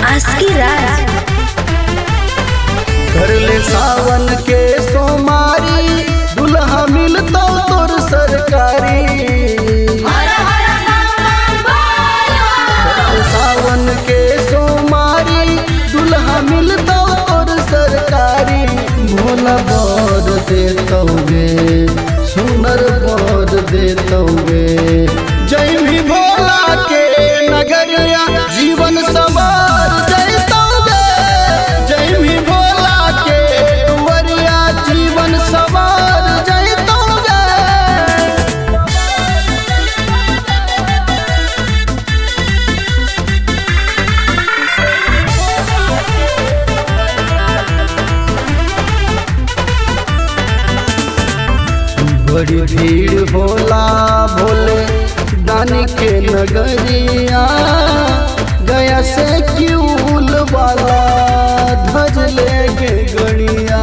आस्की राज। कर ले सावन के सोमारी, दुल्हा मिलता तोर सरकारी। कर ले सावन के सोमारी, दुल्हा मिलता तोर सरकारी। भोला बर देतौगे, सुनर बर देतौगे। जय भी भोला के नगरिया, जीवन सवार जैतौगे। जय भी भोला के दुवरिया, जीवन सवार जैतौगे। बड़ी भीड़ होला भोले दानी के नगरिया। गया से क्यूल वाला धज लेके गड़िया।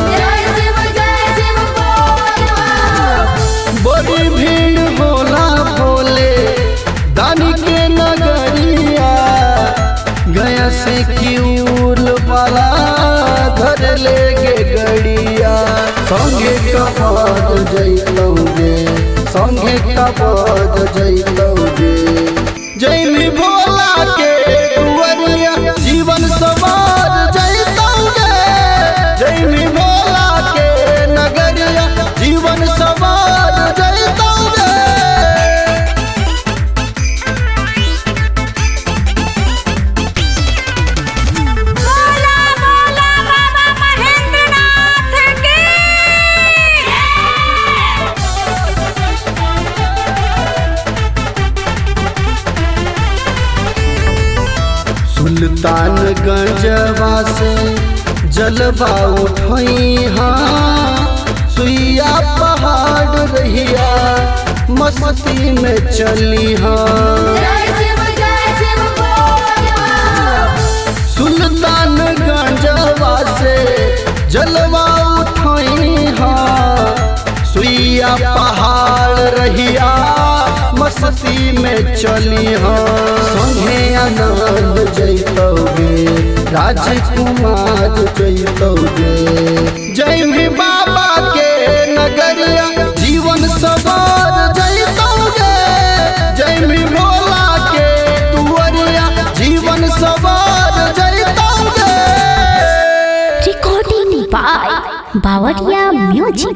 बड़ी भीड़ होला भोले दानी के नगरिया। गया से क्यूल वाला धज लेके गड़िया। संगे कपाद जैतौगे, संगे कपाद जैतौगे। जय भी भोला के दुवरिया, जीवन सवार जैतौगे। जय भी भोला के नगरिया, जीवन सवार जैतौगे। बोला बोला बाबा महेंद्रनाथ की। सुल्तानगंजवा से जलवा उठैहा। सुइया पहाड़ रहिया, मस्ती में चलिहा। सुल्तानगंजवा से जलवा उठैहा। सुइया पहाड़ रहिया, मस्ती में चलिहा। संगे आनंद जैतौगे, राजकुमार जैतौगे। जय भी बाबा के नगरिया, जीवन सवार जैतौगे। जय भी भोला के दुवरिया, जीवन सवार जैतौगे। Recording by Bawariya music.